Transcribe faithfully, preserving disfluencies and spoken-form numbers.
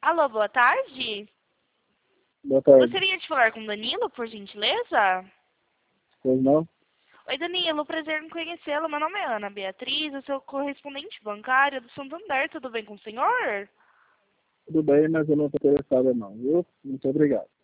Alô, boa tarde. Boa tarde. Gostaria de falar com o Danilo, por gentileza? Pois não? Oi, Danilo, prazer em conhecê-lo. Meu nome é Ana Beatriz, eu sou correspondente bancária do Santander. Tudo bem com o senhor? Tudo bem, mas eu não estou interessado não, viu? Muito obrigado.